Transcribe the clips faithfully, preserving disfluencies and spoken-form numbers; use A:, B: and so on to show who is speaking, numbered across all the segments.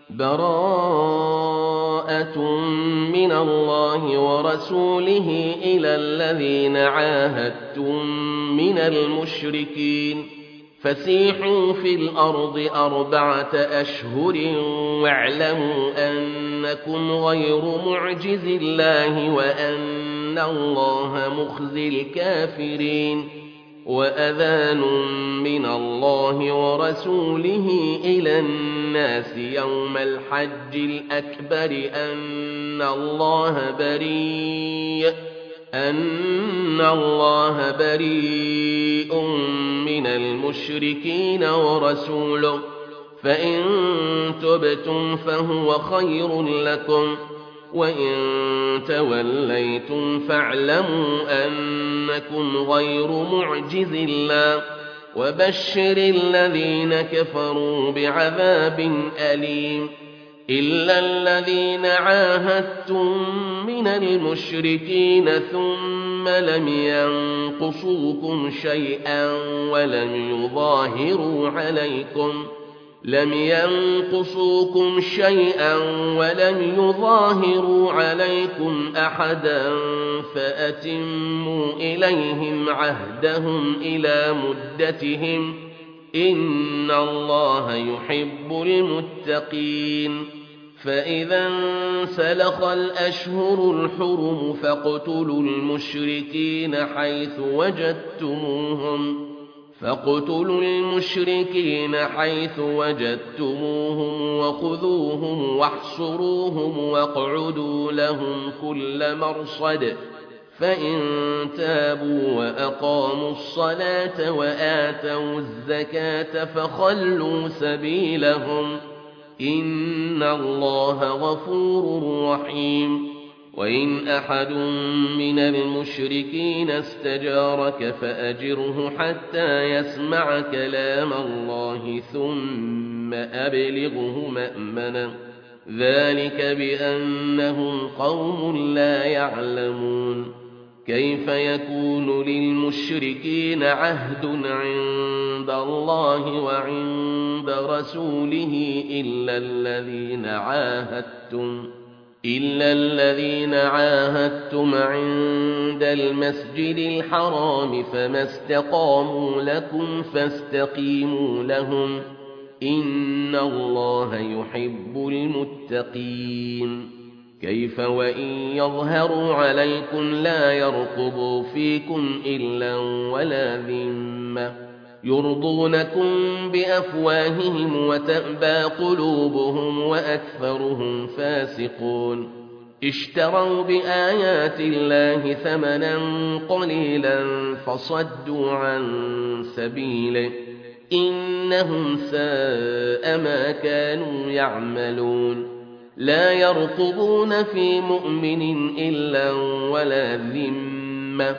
A: براءة من الله ورسوله إلى الذين عاهدتم من المشركين فسيحوا في الأرض أربعة أشهر واعلموا أنكم غير معجز الله وأن الله مخزي الكافرين وأذان من الله ورسوله إلى الناس يوم الحج الأكبر أن الله بريء أن الله بريء من المشركين ورسوله فإن تبتم فهو خير لكم وإن توليتم فاعلموا أنكم غير معجز الله وبشر الذين كفروا بعذاب أليم إلا الذين عاهدتم من المشركين ثم لم ينقصوكم شيئا ولم يظاهروا عليكم لم ينقصوكم شيئا ولم يظاهروا عليكم أحدا فأتموا إليهم عهدهم إلى مدتهم إن الله يحب المتقين فإذا انسلخ الأشهر الحرم فاقتلوا المشركين حيث وجدتموهم فاقتلوا المشركين حيث وجدتموهم وخذوهم واحصروهم واقعدوا لهم كل مرصد فإن تابوا وأقاموا الصلاة وآتوا الزكاة فخلوا سبيلهم إن الله غفور رحيم وإن أحد من المشركين استجارك فأجره حتى يسمع كلام الله ثم أبلغه مأمنا ذلك بأنهم قوم لا يعلمون كيف يكون للمشركين عهد عند الله وعند رسوله إلا الذين عاهدتم إلا الذين عاهدتم عند المسجد الحرام فما استقاموا لكم فاستقيموا لهم إن الله يحب المتقين كيف وإن يظهروا عليكم لا يرقبوا فيكم إلا ولا ذمة يرضونكم بأفواههم وتأبى قلوبهم وأكثرهم فاسقون اشتروا بآيات الله ثمنا قليلا فصدوا عن سبيله إنهم ساء ما كانوا يعملون لا يرقبون في مؤمن إلا ولا ذمة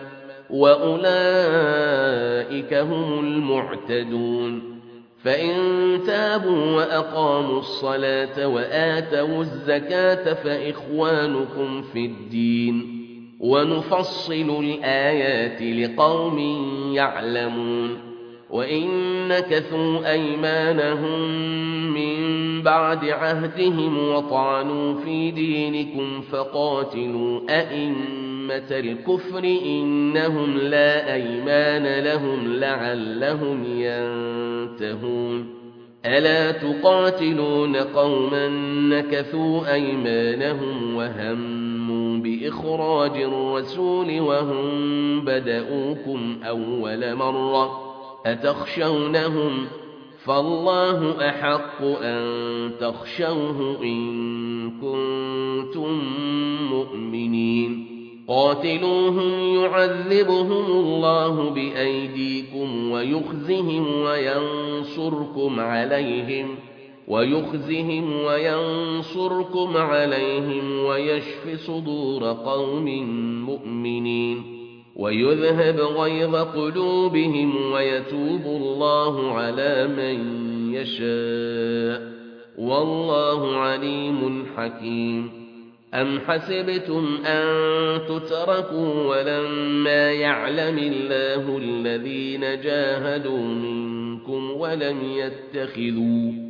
A: وأولئك هم المعتدون فإن تابوا وأقاموا الصلاة وآتوا الزكاة فإخوانكم في الدين ونفصل الآيات لقوم يعلمون وإن نكثوا أيمانهم من بعد عهدهم وطعنوا في دينكم فقاتلوا أئمة الكفر إنهم لا أيمان لهم لعلهم ينتهون ألا تقاتلون قوما نكثوا أيمانهم وهموا بإخراج الرسول وهم بدؤوكم أول مرة أتخشونهم فالله أحق أن تخشوه إن كنتم مؤمنين قاتلوهم يعذبهم الله بأيديكم ويخزهم وينصركم عليهم ويخزهم وينصركم عليهم ويشف صدور قوم مؤمنين ويذهب غيظ قلوبهم ويتوب الله على من يشاء والله عليم حكيم أم حسبتم أن تتركوا ولما يعلم الله الذين جاهدوا منكم ولم يتخذوا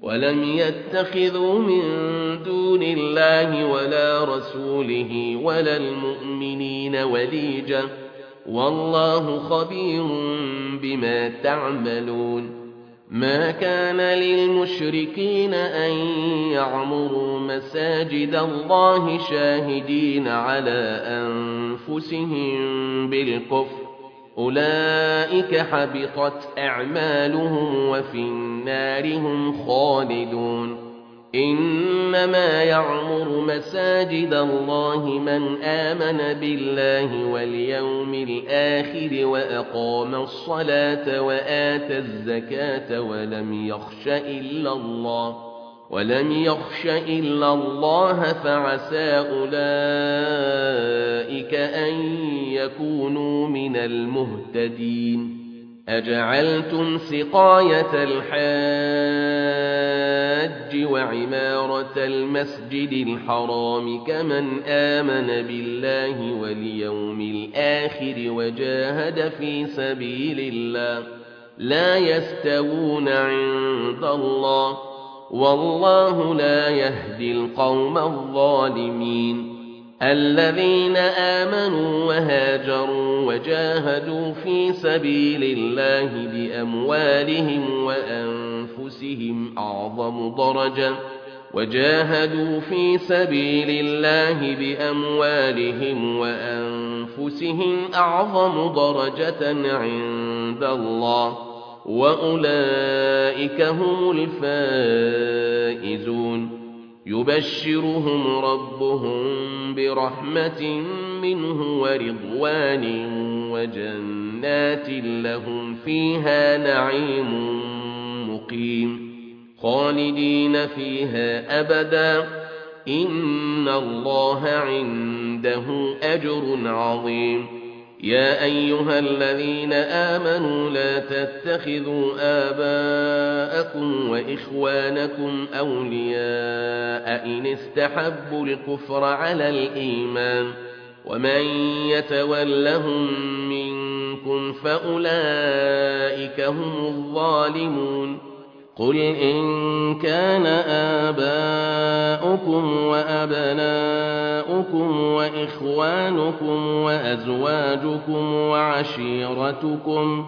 A: ولم يتخذوا من دون الله ولا رسوله ولا المؤمنين وليجا والله خبير بما تعملون ما كان للمشركين أن يعمروا مساجد الله شاهدين على أنفسهم بالكفر أولئك حبطت أعمالهم وفي النار هم خالدون إنما يعمر مساجد الله من آمن بالله واليوم الآخر وأقام الصلاة وآتى الزكاة ولم يخش إلا الله ولم يخش إلا الله فعسى أولئك أن يكونوا من المهتدين أجعلتم سقاية الحاج وعمارة المسجد الحرام كمن آمن بالله واليوم الآخر وجاهد في سبيل الله لا يستوون عند الله والله لا يهدي القوم الظالمين الذين آمنوا وهاجروا وجاهدوا في سبيل الله بأموالهم وأنفسهم أعظم درجة وجاهدوا في سبيل الله بأموالهم وأنفسهم أعظم درجة عند الله وأولئك هم الفائزون يبشرهم ربهم برحمة منه ورضوان وجنات لهم فيها نعيم مقيم خالدين فيها أبدا إن الله عنده أجر عظيم يا أيها الذين آمنوا لا تتخذوا آباءكم وإخوانكم أولياء إن استحبوا الكفر على الإيمان ومن يتولهم منكم فأولئك هم الظالمون قل إن كان آباؤكم وأبناؤكم وإخوانكم وأزواجكم وعشيرتكم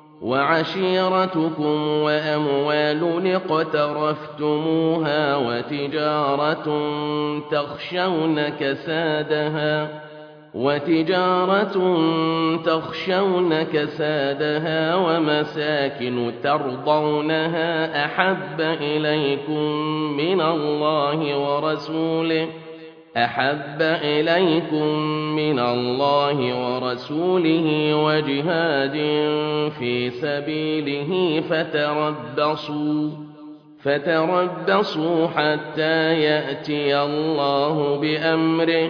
A: وعشيرتكم وأموال اقترفتموها وتجارة تخشون كسادها وتجارة تخشون كسادها ومساكن ترضونها أحب إليكم من الله ورسوله أحب إليكم من الله ورسوله وجهاد في سبيله فتربصوا فتربصوا حتى يأتي الله بأمره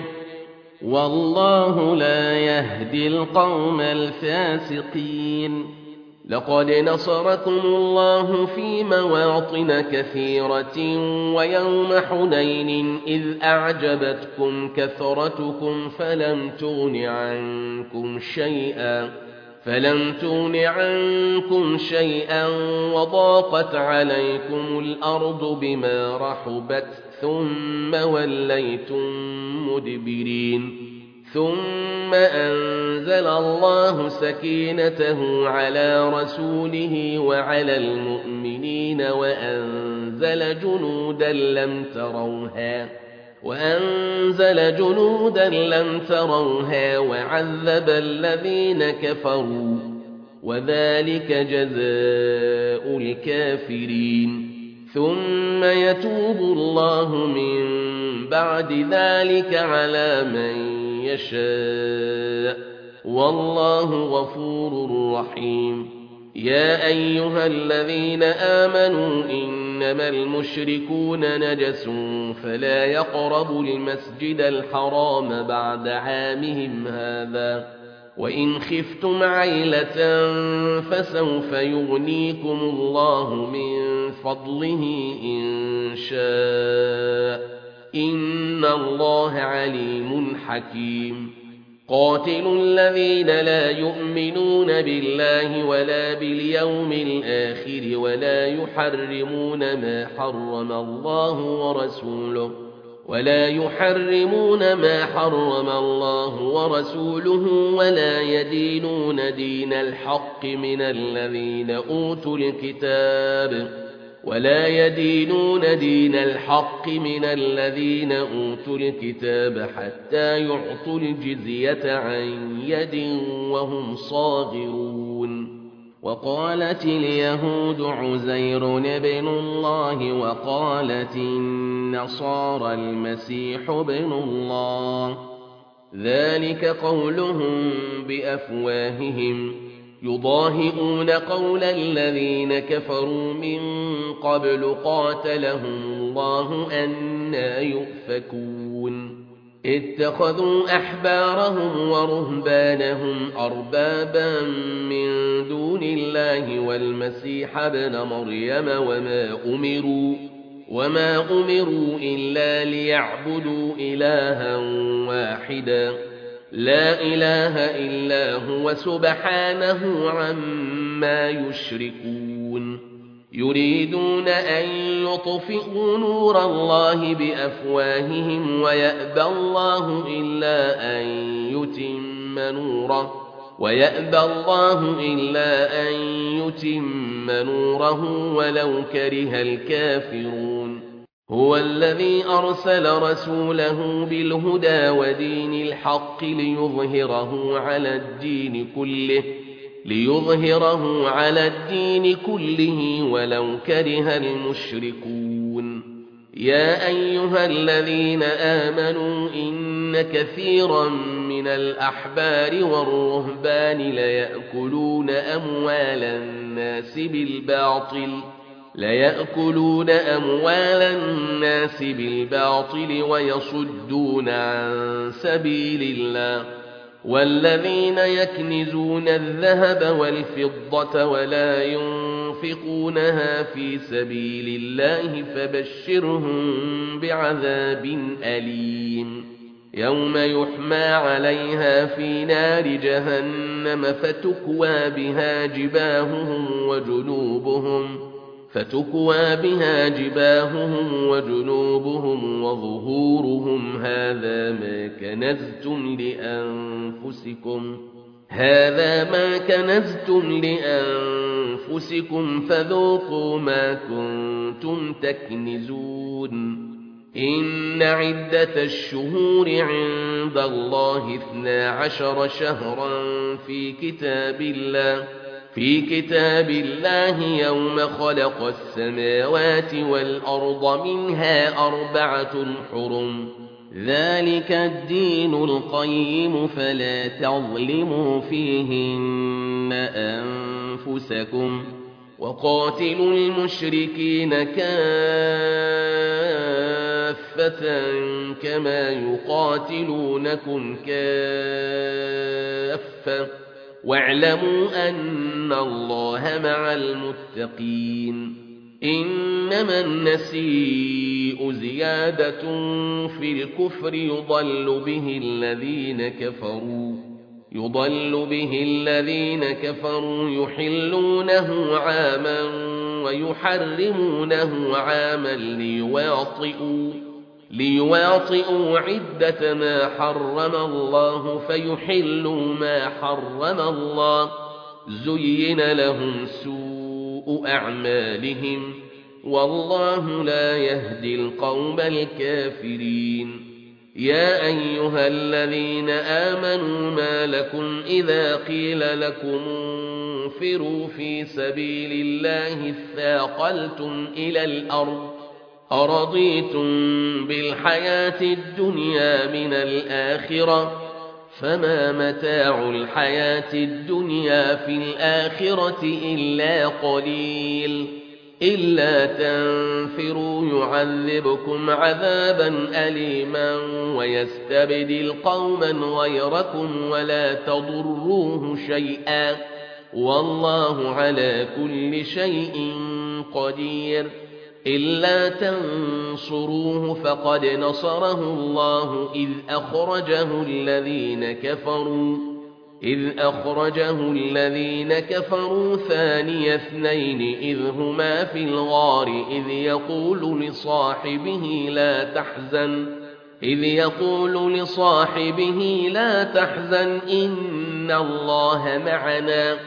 A: والله لا يهدي القوم الفاسقين لقد نصركم الله في مواطن كثيرة ويوم حنين إذ أعجبتكم كثرتكم فلم تغن عنكم شيئا فلم تغن عنكم شيئا وضاقت عليكم الأرض بما رحبت ثم وليتم مدبرين ثم أنزل الله سكينته على رسوله وعلى المؤمنين وأنزل جنودا لم تروها وأنزل جنودا لم تروها وعذب الذين كفروا وذلك جزاء الكافرين ثم يتوب الله من بعد ذلك على من يشاء والله غفور رحيم يا أيها الذين آمنوا إنما المشركون نجس فلا يقربوا المسجد الحرام بعد عامهم هذا وإن خفتم عيلة فسوف يغنيكم الله من فضله إن شاء إن الله عليم حكيم قاتلوا الذين لا يؤمنون بالله ولا باليوم الآخر ولا يحرمون ما حرم الله ورسوله ولا يحرمون ما حرم الله ورسوله ولا يدينون دين الحق من الذين أوتوا الكتاب ولا يدينون دين الحق من الذين أوتوا الكتاب حتى يعطوا الجزية عن يد وهم صاغرون. وقالت اليهود عزير ابن الله وقالت النصارى المسيح ابن الله، ذلك قولهم بأفواههم يضاهئون قول الذين كفروا من قبل قاتلهم الله أنى يؤفكون. اتخذوا أحبارهم ورهبانهم أربابا من دون الله والمسيح ابن مريم وما أمروا وما أمروا إلا ليعبدوا إلها واحدا لا إله إلا هو سبحانه عما يشركون. يريدون أن يطفئوا نور الله بأفواههم ويأبى الله إلا أن يتم نوره ويأبى الله إلا أن يتم نوره ولو كره الكافرون. هو الذي أرسل رسوله بالهدى ودين الحق ليظهره على الدين كله ليظهره على الدين كله ولو كره المشركون. يا أيها الذين آمنوا إن كثيرا من الأحبار والرهبان ليأكلون أموال الناس بالباطل ليأكلون أموال الناس بالباطل ويصدون عن سبيل الله. والذين يكنزون الذهب والفضة ولا ينفقونها في سبيل الله فبشرهم بعذاب أليم. يوم يحمى عليها في نار جهنم فتكوى بها جباههم وجنوبهم فتكوى بها جباههم وجنوبهم وظهورهم هذا ما كنزتم لأنفسكم هذا ما كنزتم لأنفسكم فذوقوا ما كنتم تكنزون. إن عدة الشهور عند الله اثنا عشر شهرا في كتاب الله في كتاب الله يوم خلق السماوات والأرض منها أربعة حرم ذلك الدين القيم فلا تظلموا فيهن أنفسكم وقاتلوا المشركين كافة كما يقاتلونكم كافة واعلموا أن الله مع المتقين. إنما النسيء زيادة في الكفر يضل به الذين كفروا يضل به الذين كفروا يحلونه عاما ويحرمونه عاما ليواطئوا ليواطئوا عدة ما حرم الله فيحلوا ما حرم الله. زين لهم سوء أعمالهم والله لا يهدي القوم الكافرين. يا أيها الذين آمنوا ما لكم إذا قيل لكم انفروا في سبيل الله اثاقلتم إلى الأرض أرضيتم بالحياة الدنيا من الآخرة فما متاع الحياة الدنيا في الآخرة إلا قليل. إلا تنفروا يعذبكم عذابا أليما ويستبدل قوما غيركم ولا تضروه شيئا والله على كل شيء قدير. إلا تنصروه فقد نصره الله إذ أخرجه الذين كفروا إذ أخرجه الذين كفروا ثاني اثنين إذ هما في الغار إذ يقول لصاحبه لا تحزن إذ يقول لصاحبه لا تحزن إن الله معنا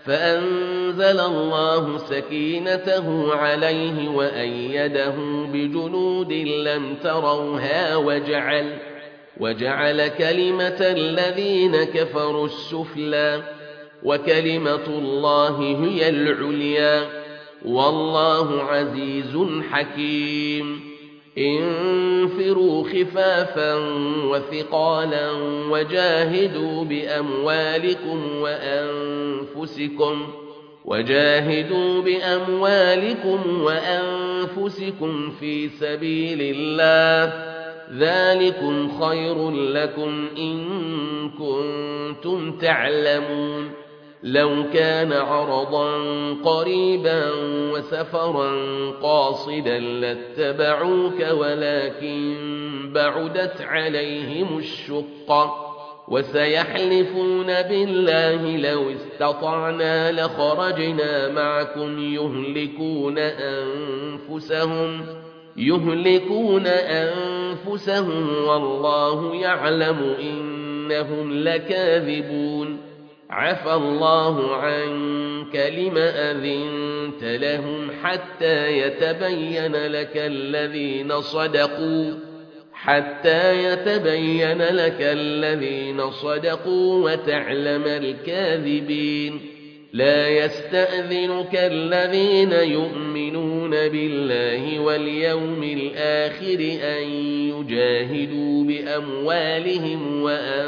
A: فأنزل الله سكينته عليه وأيده بجنود لم تروها وجعل وجعل كلمة الذين كفروا السفلى وكلمة الله هي العليا والله عزيز حكيم انفروا خفافا وثقالا وجاهدوا بأموالكم وأنفسكم وجاهدوا بأموالكم وأنفسكم في سبيل الله ذلكم خير لكم إن كنتم تعلمون لو كان عرضا قريبا وسفرا قاصدا لاتبعوك ولكن بعدت عليهم الشقة وسيحلفون بالله لو استطعنا لخرجنا معكم يهلكون أنفسهم يهلكون أنفسهم والله يعلم إنهم لكاذبون عفى الله عنك لم أذنت لهم حتى يتبين لك الذين صدقوا حتى يتبين لك الذين صدقوا وتعلم الكاذبين لا يستأذنك الذين يؤمنون بالله واليوم الآخر أن يجاهدوا بأموالهم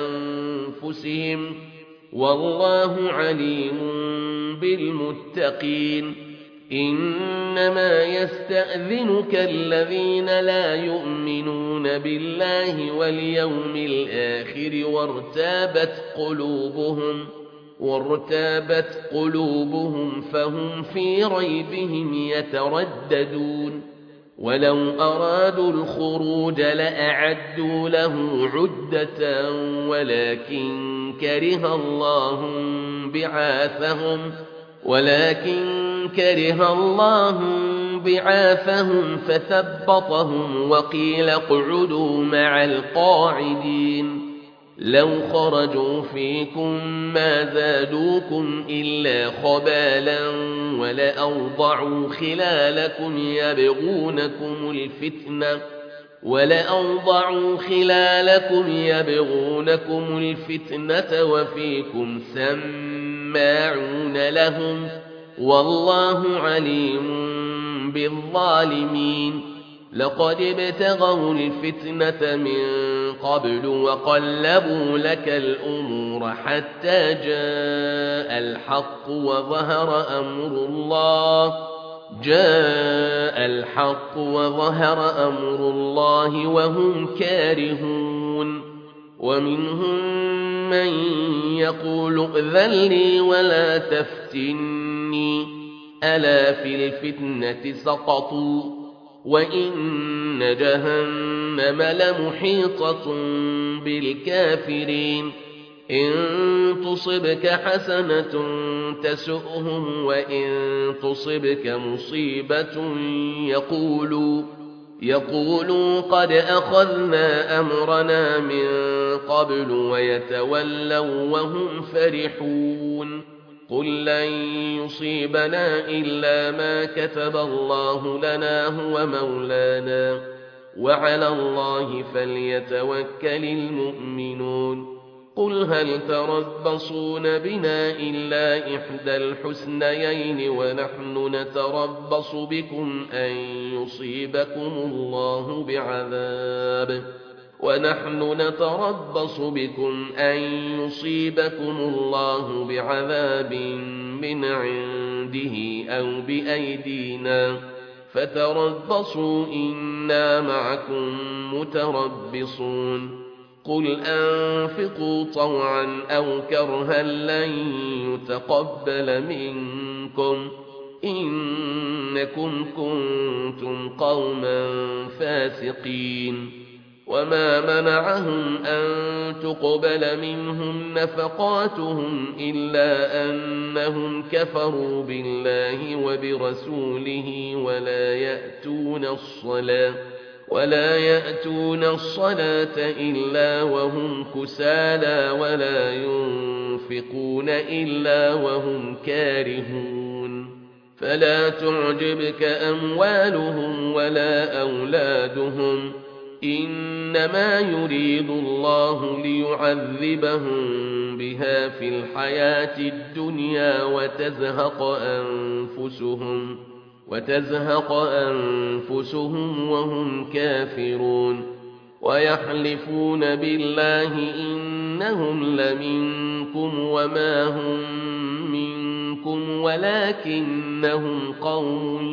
A: وأنفسهم والله عليم بالمتقين إنما يستأذنك الذين لا يؤمنون بالله واليوم الآخر وارتابت قلوبهم وارتابت قلوبهم فهم في ريبهم يترددون ولو أرادوا الخروج لأعدوا له عدة ولكن كره الله بعاثهم ولكن كره الله بعاثهم فثبطهم وقيل اقعدوا مع القاعدين لو خرجوا فيكم ما زادوكم إلا خبالا ولأوضعوا خلالكم يبغونكم الفتنة ولأوضعوا خلالكم يبغونكم الفتنة وفيكم سماعون لهم والله عليم بالظالمين لقد ابتغوا الفتنة من قبل وقلبوا لك الأمور حتى جاء الحق وظهر أمر الله جاء الحق وظهر أمر الله وهم كارهون ومنهم من يقول ائذن لي ولا تفتني ألا في الفتنة سقطوا وإن جهنم لمحيطة بالكافرين إن تصبك حسنة تسؤهم وإن تصبك مصيبة يقولوا يقولوا قد أخذنا أمرنا من قبل ويتولوا وهم فرحون قل لن يصيبنا إلا ما كتب الله لنا هو مولانا وعلى الله فليتوكل المؤمنون قل هل تربصون بنا إلا إحدى الحسنيين ونحن نتربص بكم أن يصيبكم الله بعذاب ونحن نتربص بكم أن يصيبكم الله بعذاب من عنده أو بأيدينا فتربصوا إنا معكم متربصون قل أنفقوا طوعا أو كرها لن يتقبل منكم إنكم كنتم قوما فاسقين وما منعهم أن تقبل منهم نفقاتهم إلا أنهم كفروا بالله وبرسوله ولا يأتون الصلاة ولا يأتون الصلاة إلا وهم كسالى ولا ينفقون إلا وهم كارهون فلا تعجبك أموالهم ولا أولادهم إنما يريد الله ليعذبهم بها في الحياة الدنيا وتزهق أنفسهم وتزهق أنفسهم وهم كافرون ويحلفون بالله إنهم لمنكم وما هم منكم ولكنهم قوم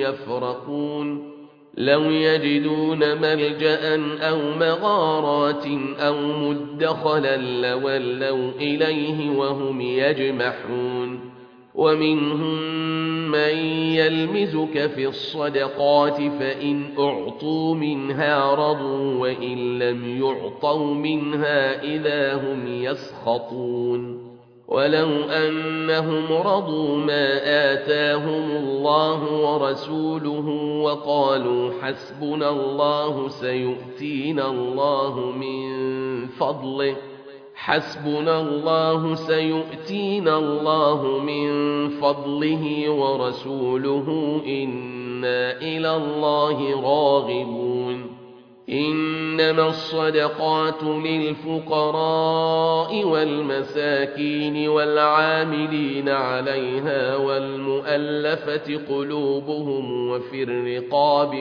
A: يفرقون لو يجدون ملجأ أو مغارات أو مدخلا لولوا إليه وهم يجمحون ومنهم من يلمزك في الصدقات فإن أعطوا منها رضوا وإن لم يعطوا منها إذا هم يسخطون ولو أنهم رضوا ما آتاهم الله ورسوله وقالوا حسبنا الله سيؤتينا الله من فضله حسبنا الله سيؤتينا الله من فضله ورسوله إنا إلى الله راغبون إنما الصدقات للفقراء والمساكين والعاملين عليها والمؤلفة قلوبهم وفي الرقاب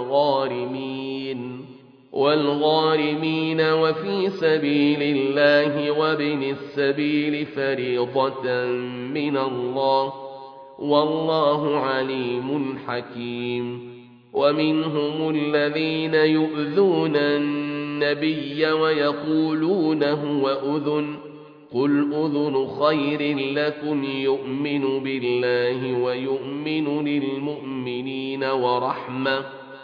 A: والغارمين والغارمين وفي سبيل الله وابن السبيل فريضة من الله والله عليم حكيم ومنهم الذين يؤذون النبي ويقولون هو أذن قل أذن خير لكم يؤمن بالله ويؤمن للمؤمنين ورحمة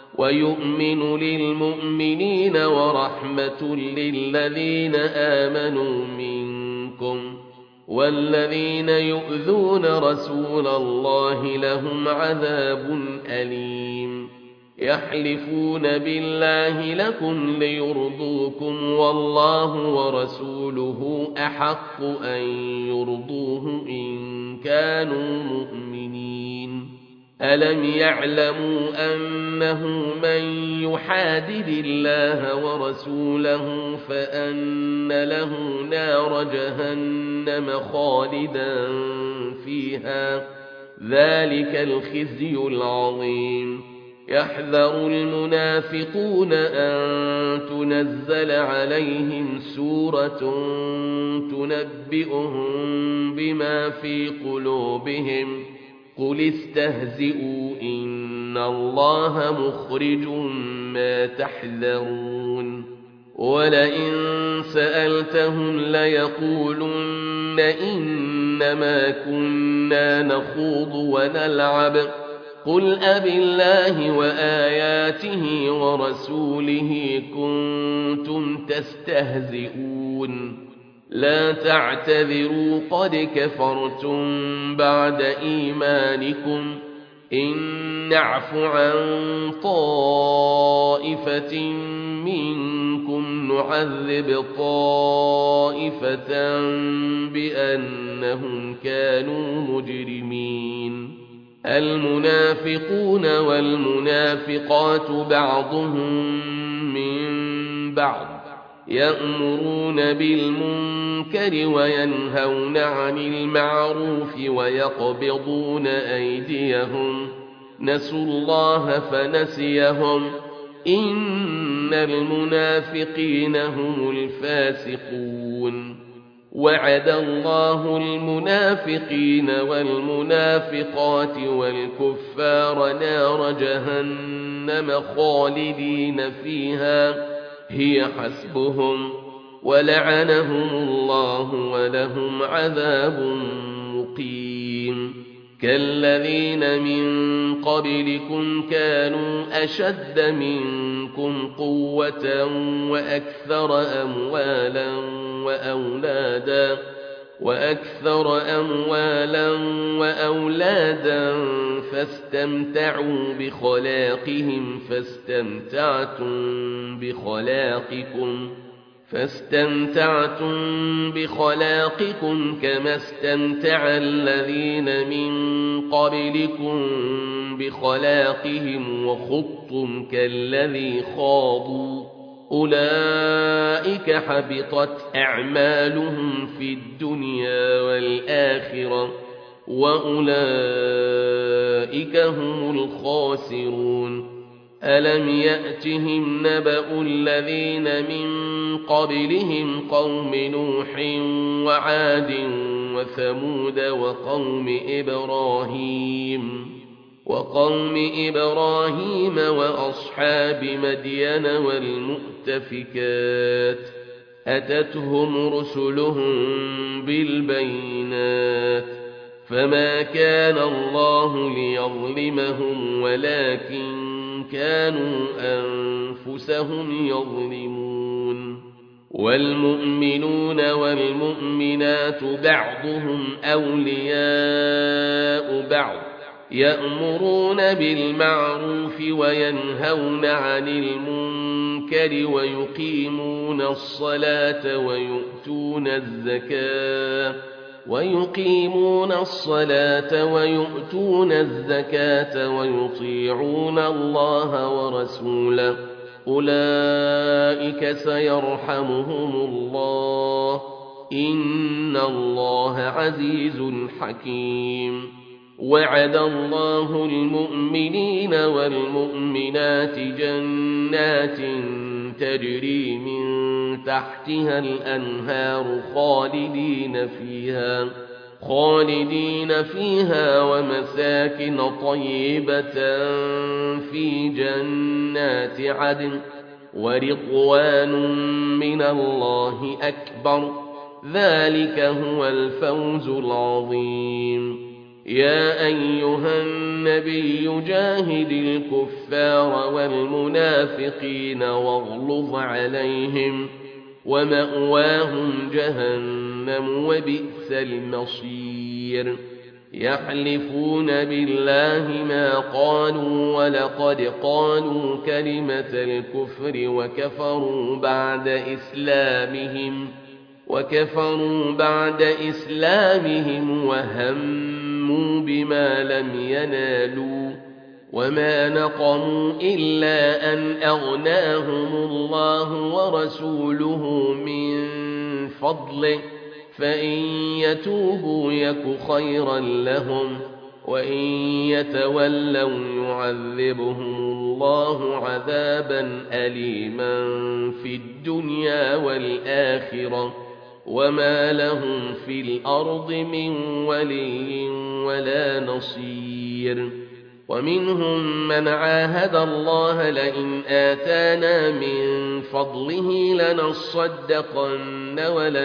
A: ويؤمن للمؤمنين ورحمة للذين آمنوا منكم والذين يؤذون رسول الله لهم عذاب أليم يحلفون بالله لكم ليرضوكم والله ورسوله أحق أن يرضوه إن كانوا مؤمنين ألم يعلموا أنه من يحادد الله ورسوله فأن له نار جهنم خالدا فيها ذلك الخزي العظيم يحذر المنافقون أن تنزل عليهم سورة تنبئهم بما في قلوبهم قل استهزئوا إن الله مخرج ما تحذرون ولئن سألتهم ليقولن إنما كنا نخوض ونلعب قل أبالله وآياته ورسوله كنتم تستهزئون لا تعتذروا قد كفرتم بعد إيمانكم إن نعف عن طائفة منكم نعذب طائفة بأنهم كانوا مجرمين المنافقون والمنافقات بعضهم من بعض يأمرون بالمنكر وينهون عن المعروف ويقبضون أيديهم نسوا الله فنسيهم إن المنافقين هم الفاسقون وعد الله المنافقين والمنافقات والكفار نار جهنم خالدين فيها هي حسبهم ولعنهم الله ولهم عذاب مقيم كالذين من قبلكم كانوا أشد منكم قوة وأكثر أموالا وأولادا وأكثر أموالا وأولادا فاستمتعوا بخلاقهم فاستمتعتم بخلاقكم فاستمتعتم بخلاقكم كما استمتع الذين من قبلكم بخلاقهم وخضتم كالذي خاضوا أولئك حبطت أعمالهم في الدنيا والآخرة وأولئك هم الخاسرون ألم يأتهم نبأ الذين من قبلهم قوم نوح وعاد وثمود وقوم إبراهيم وقوم إبراهيم وأصحاب مدين والمؤتفكات أتتهم رسلهم بالبينات فما كان الله ليظلمهم ولكن كانوا أنفسهم يظلمون والمؤمنون والمؤمنات بعضهم أولياء بعض يأمرون بالمعروف وينهون عن المنكر ويقيمون الصلاة ويؤتون الزكاة ويقيمون الصلاة ويؤتون الزكاة ويطيعون الله ورسوله أولئك سيرحمهم الله إن الله عزيز حكيم وعد الله المؤمنين والمؤمنات جنات تجري من تحتها الأنهار خالدين فيها خالدين فيها ومساكن طيبة في جنات عدن ورضوان من الله أكبر ذلك هو الفوز العظيم يا أيها النبي جاهد الكفار والمنافقين واغلظ عليهم ومأواهم جهنم وبئس المصير يحلفون بالله ما قالوا ولقد قالوا كلمة الكفر وكفروا بعد إسلامهم وكفروا بعد إسلامهم وهموا بما لم ينالوا وما نقموا إلا أن أغناهم الله ورسوله من فضله فإن يتوبوا يك خيرا لهم وإن يتولوا يعذبهم الله عذابا أليما في الدنيا والآخرة وما لهم في الأرض من ولي ولا نصير ومنهم من عاهد الله لئن آتانا من فضله لنصدقن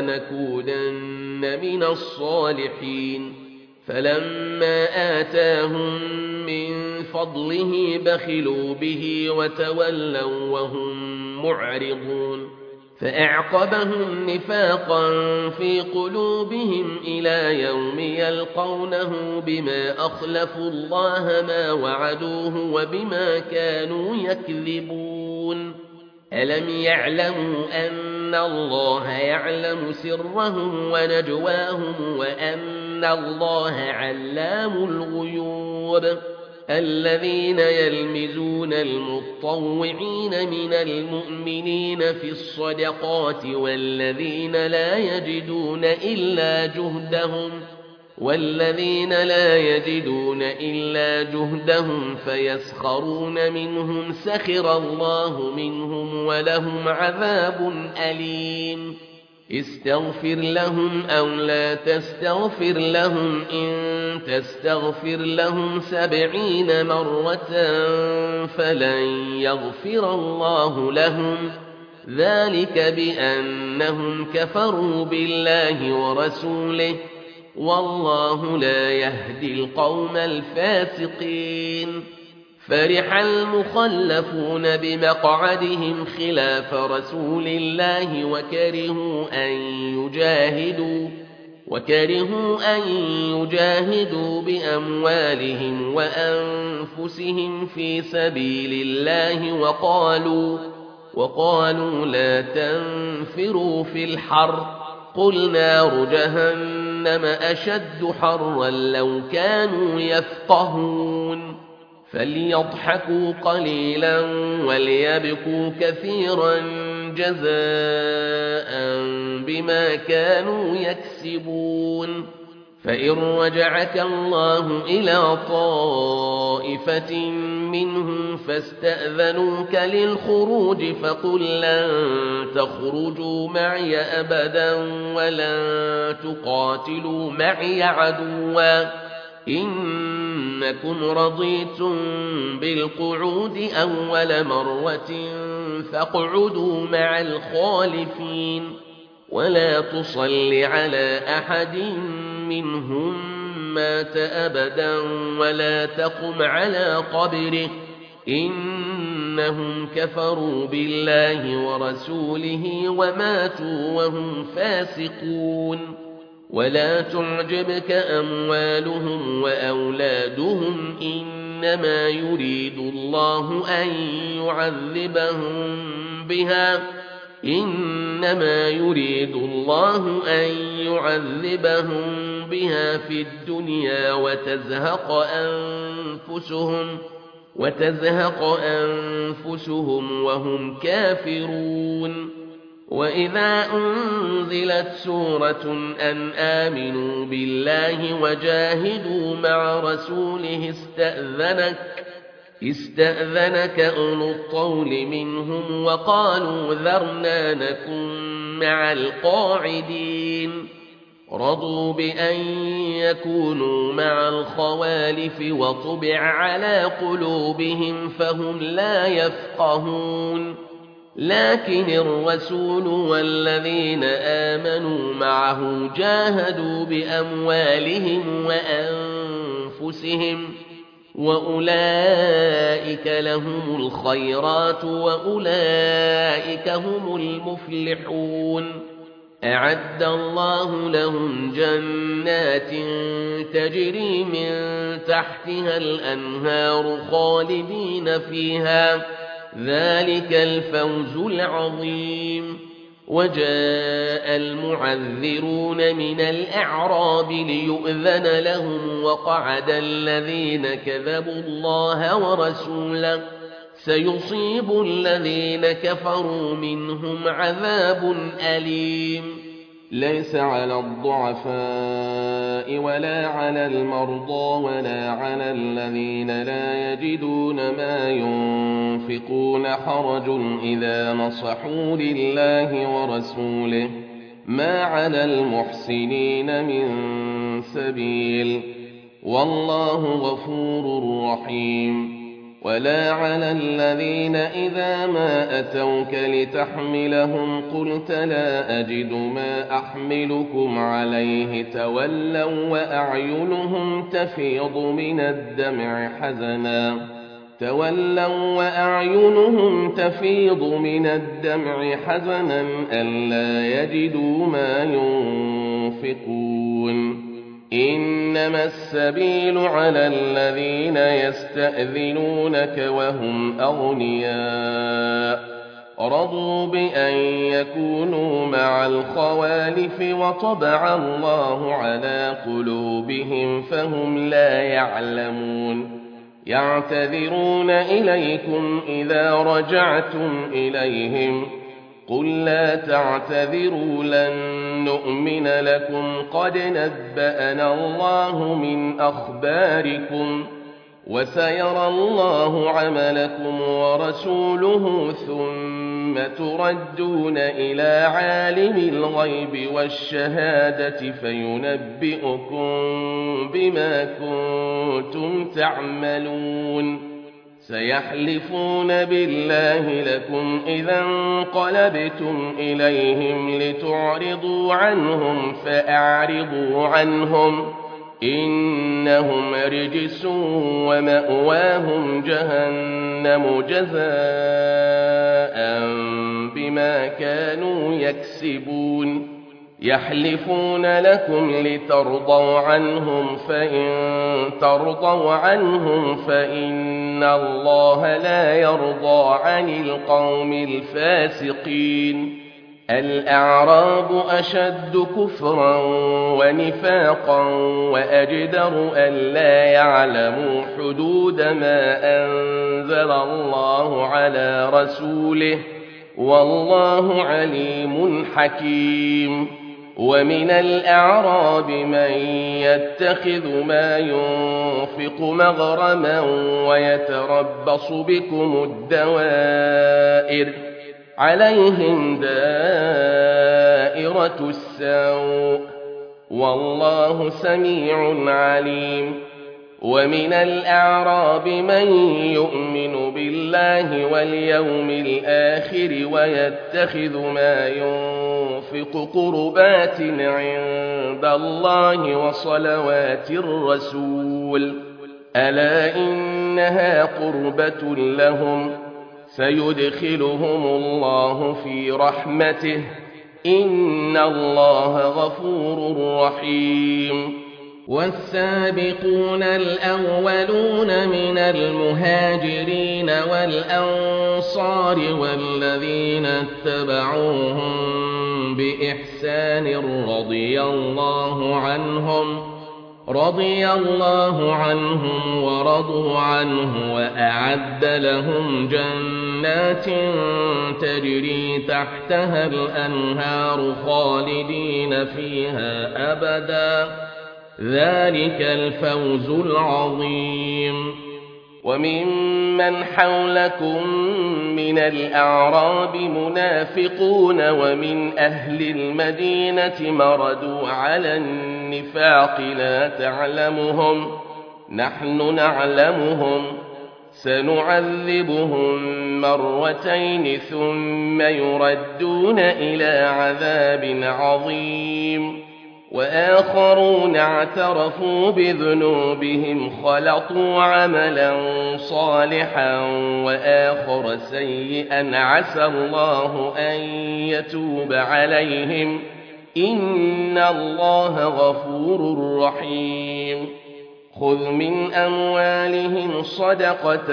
A: ولنكونن من الصالحين فلما آتاهم من فضله بخلوا به وتولوا وهم معرضون فأعقبهم نفاقا في قلوبهم إلى يوم يلقونه بما أخلفوا الله ما وعدوه وبما كانوا يكذبون ألم يعلموا أن الله يعلم سرهم ونجواهم وأن الله علام الغيوب الذين يلمزون المطوعين من المؤمنين في الصدقات والذين لا يجدون إلا جهدهم والذين لا يجدون إلا جهدهم فيسخرون منهم سخر الله منهم ولهم عذاب أليم استغفر لهم أو لا تستغفر لهم إن تستغفر لهم سبعين مرة فلن يغفر الله لهم ذلك بأنهم كفروا بالله ورسوله والله لا يهدي القوم الفاسقين. فرح المخلفون بمقعدهم خلاف رسول الله وكرهوا أن يجاهدوا وكرهوا أن يجاهدوا بأموالهم وأنفسهم في سبيل الله وقالوا وقالوا لا تنفروا في الحر قل نار جهنم أشد حرا لو كانوا يفقهون. فليضحكوا قليلا وليبكوا كثيرا جزاء بما كانوا يكسبون. فإن رجعك الله إلى طائفة منهم فاستأذنوك للخروج فقل لن تخرجوا معي أبدا ولن تقاتلوا معي عدوا إنكم رضيتم بالقعود أول مرة فاقعدوا مع الخالفين ولا تصل على أحد منهم مات أبدا ولا تقم على قبره إنهم كفروا بالله ورسوله وماتوا وهم فاسقون. ولا تعجبك أموالهم وأولادهم إنما يريد الله أن يعذبهم بها إنما يريد الله أن يعذبهم بها في الدنيا وتزهق أنفسهم وتزهق أنفسهم وهم كافرون. وإذا أنزلت سورة أن آمنوا بالله وجاهدوا مع رسوله استأذنك استأذنك أولو الطول منهم وقالوا ذرنا نكن مع القاعدين رضوا بأن يكونوا مع الخوالف وطبع على قلوبهم فهم لا يفقهون. لكن الرسول والذين آمنوا معه جاهدوا بأموالهم وأنفسهم وأولئك لهم الخيرات وأولئك هم المفلحون. أعد الله لهم جنات تجري من تحتها الأنهار خالدين فيها ذلك الفوز العظيم. وجاء المعذرون من الأعراب ليؤذن لهم وقعد الذين كذبوا الله ورسوله سيصيب الذين كفروا منهم عذاب أليم. ليس على الضعفاء ولا على المرضى ولا على الذين لا يجدون ما ينفقون حرج إذا نصحوا لله ورسوله ما على المحسنين من سبيل والله غفور رحيم. ولا على الذين إذا ما أتوك لتحملهم قلت لا أجد ما أحملكم عليه تولوا وأعينهم تفيض من الدمع حزنا تولوا وأعينهم تفيض من الدمع حزنا ألا يجدوا ما ينفقون. إنما السبيل على الذين يستأذنونك وهم أغنياء رضوا بأن يكونوا مع الخوالف وطبع الله على قلوبهم فهم لا يعلمون. يعتذرون إليكم إذا رجعتم إليهم قل لا تعتذروا لن نؤمن لكم قد نبأنا الله من أخباركم وسيرى الله عملكم ورسوله ثم تردون إلى عالم الغيب والشهادة فينبئكم بما كنتم تعملون. سيحلفون بالله لكم إذا انقلبتم إليهم لتعرضوا عنهم فأعرضوا عنهم إنهم رجس ومأواهم جهنم جزاء بما كانوا يكسبون يحلفون لكم لترضوا عنهم فإن ترضوا عنهم فإن الله لا يرضى عن القوم الفاسقين الأعراب أشد كفرا ونفاقا وأجدر ألا يعلموا حدود ما أنزل الله على رسوله والله عليم حكيم ومن الأعراب من يتخذ ما ينفق مغرما ويتربص بكم الدوائر عليهم دائرة السوء والله سميع عليم ومن الأعراب من يؤمن بالله واليوم الآخر ويتخذ ما ينفق قربات عند الله وصلوات الرسول ألا إنها قربة لهم سيدخلهم الله في رحمته إن الله غفور رحيم والسابقون الأولون من المهاجرين والأنصار والذين اتبعوهم بإحسان رضي الله عنهم رضي الله عنهم ورضوا عنه وأعد لهم جنات تجري تحتها الأنهار خالدين فيها أبدا ذلك الفوز العظيم وممن حولكم من الأعراب منافقون ومن أهل المدينة مردوا على النفاق لا تعلمهم نحن نعلمهم سنعذبهم مرتين ثم يردون إلى عذاب عظيم وآخرون اعترفوا بذنوبهم خلطوا عملا صالحا وآخر سيئا عسى الله أن يتوب عليهم إن الله غفور رحيم خذ من أموالهم صدقة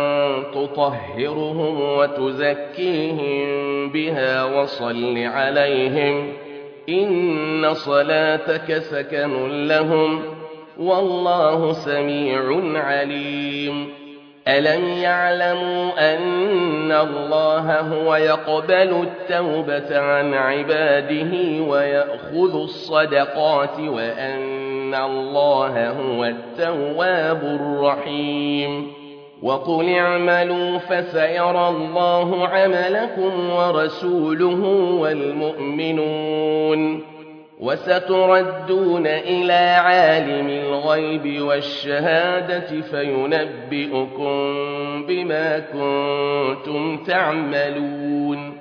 A: تطهرهم وتزكيهم بها وصل عليهم إن صلاتك سكن لهم والله سميع عليم ألم يعلموا أن الله هو يقبل التوبة عن عباده ويأخذ الصدقات وأن الله هو التواب الرحيم وقل اعملوا فسيرى الله عملكم ورسوله والمؤمنون وستردون إلى عالم الغيب والشهادة فينبئكم بما كنتم تعملون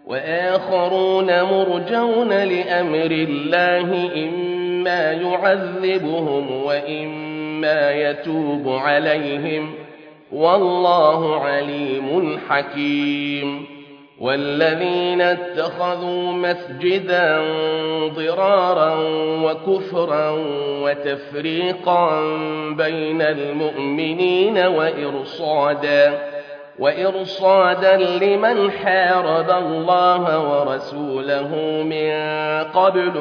A: وآخرون مرجون لأمر الله إما يعذبهم وإما يتوب عليهم والله عليم حكيم والذين اتخذوا مسجدا ضرارا وكفرا وتفريقا بين المؤمنين وإرصادا وإرصادا لمن حارب الله ورسوله من قبل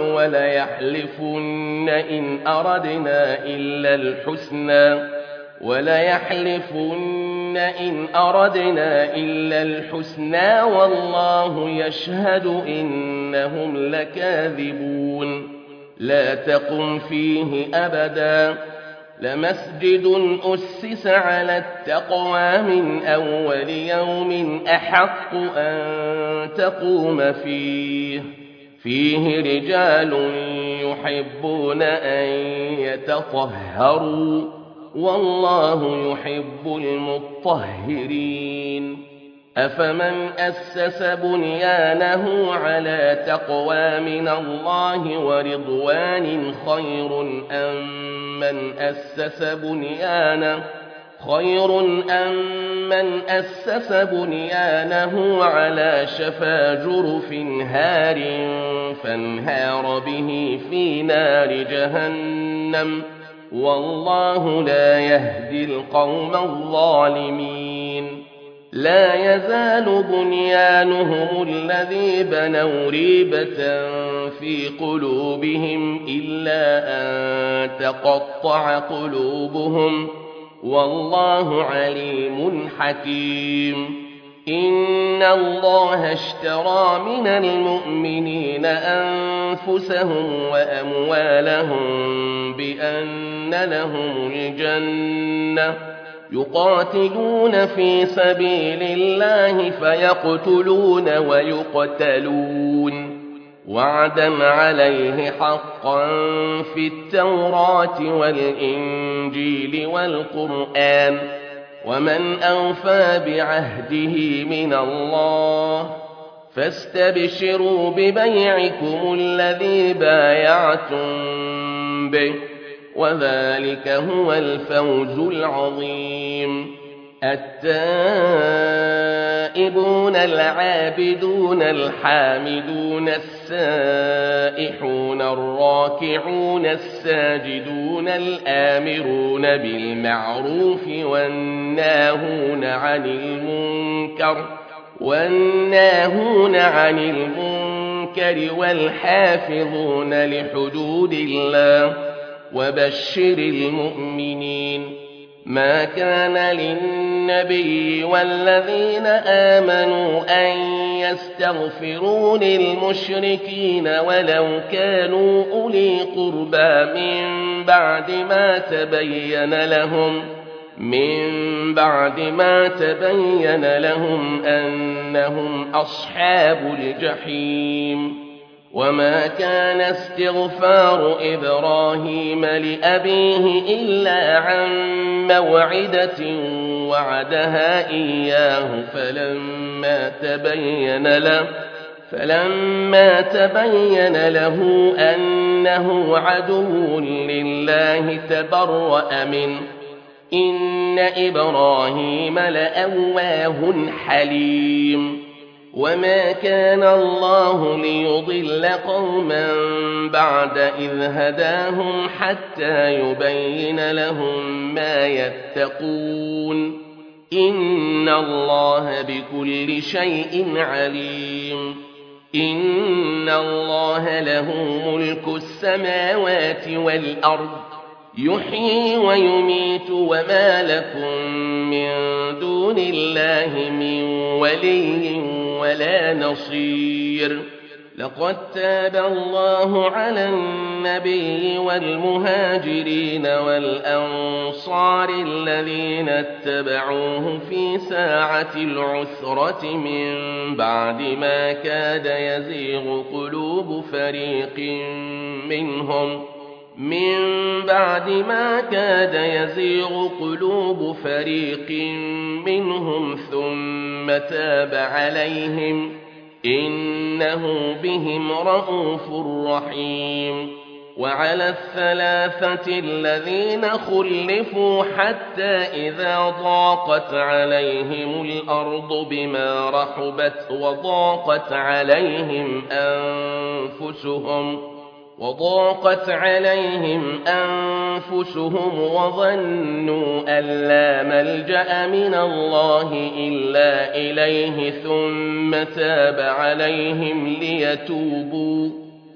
A: وليحلفن إن أردنا إلا الحسنى وليحلفن إن أردنا إلا الحسنى والله يشهد إنهم لكاذبون لا تقم فيه أبدا لمسجد أسس على التقوى من أول يوم أحق أن تقوم فيه فيه رجال يحبون أن يتطهروا والله يحب المطهرين أفمن أسس بنيانه على تقوى من الله ورضوان خير أم من أسس بنيانه خير أم من أسس بنيانه على شفا جرف هار فانهار به في نار جهنم والله لا يهدي القوم الظالمين لا يزال بنيانهم الذي بنوا ريبة في قلوبهم إلا أن تقطع قلوبهم والله عليم حكيم إن الله اشترى من المؤمنين أنفسهم وأموالهم بأن لهم الجنة يقاتلون في سبيل الله فيقتلون ويقتلون وعدا عليه حقا في التوراة والإنجيل والقرآن ومن أوفى بعهده من الله فاستبشروا ببيعكم الذي بايعتم به وذلك هو الفوز العظيم التائبون العابدون الحامدون السائحون الراكعون الساجدون الآمرون بالمعروف والناهون عن المنكر والناهون عن المنكر والحافظون لحدود الله وبشر المؤمنين ما كان للنبي والذين آمنوا أن يستغفروا للمشركين ولو كانوا أولي قربى من بعد ما تبين لهم من بعد ما تبين لهم أنهم أصحاب الجحيم وما كان استغفار إبراهيم لأبيه إلا عن موعدة وعدها إياه فلما تبين له فلما تبين له أنه عدو لله تبرأ منه إن إبراهيم لأواه حليم وما كان الله ليضل قوما بعد إذ هداهم حتى يبين لهم ما يتقون إن الله بكل شيء عليم إن الله له ملك السماوات والأرض يحيي ويميت وما لكم من دون الله من ولي ولا نصير لقد تاب الله على النبي والمهاجرين والأنصار الذين اتبعوه في ساعة العسرة من بعد ما كاد يزيغ قلوب فريق منهم من بعد ما كاد يزيغ قلوب فريق منهم ثم تاب عليهم إنه بهم رءوف رحيم وعلى الثلاثة الذين خلفوا حتى إذا ضاقت عليهم الأرض بما رحبت وضاقت عليهم أنفسهم وضاقت عليهم أنفسهم وظنوا أن لا ملجأ من الله إلا إليه ثم تاب عليهم ليتوبوا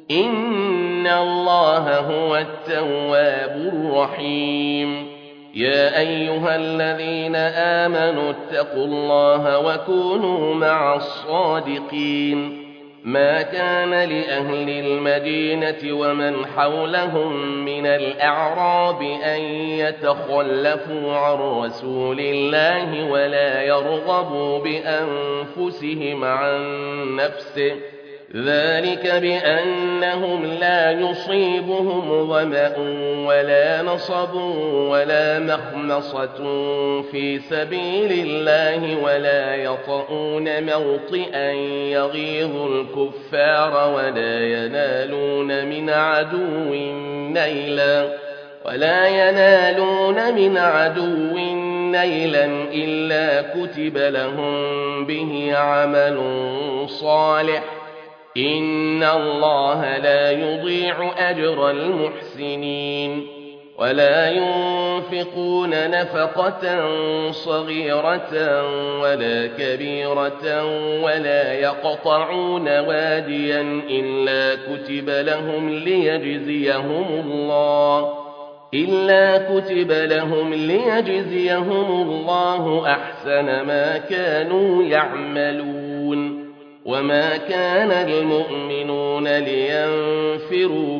A: إن الله هو التواب الرحيم يا أيها الذين آمنوا اتقوا الله وكونوا مع الصادقين ما كان لأهل المدينة ومن حولهم من الأعراب أن يتخلفوا عن رسول الله ولا يرغبوا بأنفسهم عن نفسه ذلك بأنهم لا يصيبهم ظمأ ولا نصب ولا مخمصة في سبيل الله ولا يطؤون موطئا يغيظ الكفار ولا ينالون من عدو نيلا ولا ينالون من عدو نيلا إلا كتب لهم به عمل صالح إن الله لا يضيع أجر المحسنين ولا ينفقون نفقة صغيرة ولا كبيرة ولا يقطعون واديا إلا كتب لهم ليجزيهم الله إلا كتب لهم ليجزيهم الله أحسن ما كانوا يعملون وما كان المؤمنون لينفروا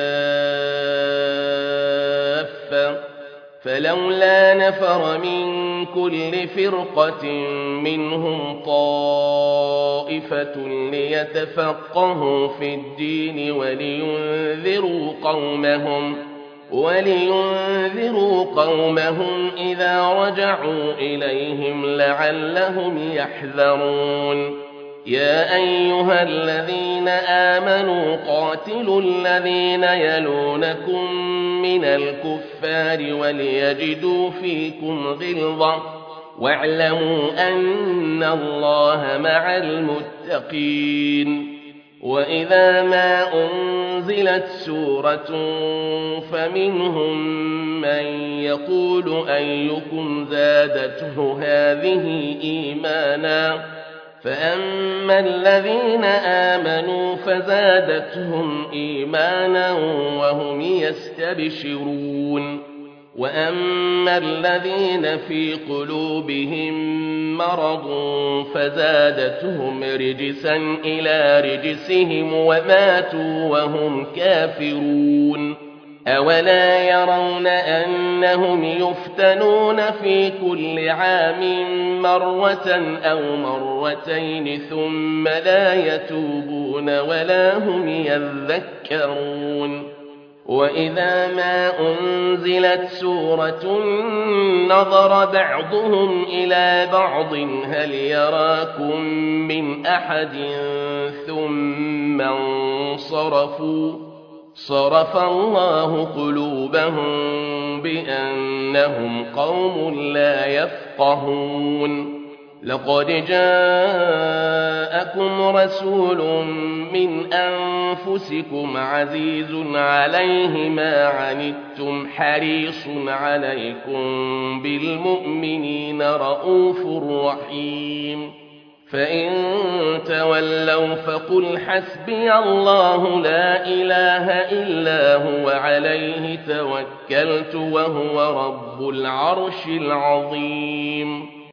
A: كافة فلولا نفر من كل فرقة منهم طائفة ليتفقهوا في الدين ولينذروا قومهم ولينذروا قومهم إذا رجعوا إليهم لعلهم يحذرون يا أيها الذين آمنوا قاتلوا الذين يلونكم من الكفار وليجدوا فيكم غلظة واعلموا أن الله مع المتقين وإذا ما أنزلت سورة فمنهم من يقول أيكم زادته هذه إيمانا فأما الذين آمنوا فزادتهم إيمانا وهم يستبشرون وأما الذين في قلوبهم مرض فزادتهم رجسا إلى رجسهم وماتوا وهم كافرون أولا يرون أنهم يفتنون في كل عام مرة أو مرتين ثم لا يتوبون ولا هم يذكرون وإذا ما أنزلت سورة نظر بعضهم إلى بعض هل يراكم من أحد ثم انصرفوا صرف الله قلوبهم بأنهم قوم لا يفقهون لقد جاءكم رسول من أنفسكم عزيز عليه ما عنتم حريص عليكم بالمؤمنين رؤوف رحيم فإن تولوا فقل حسبي الله لا إله إلا هو عليه توكلت وهو رب العرش العظيم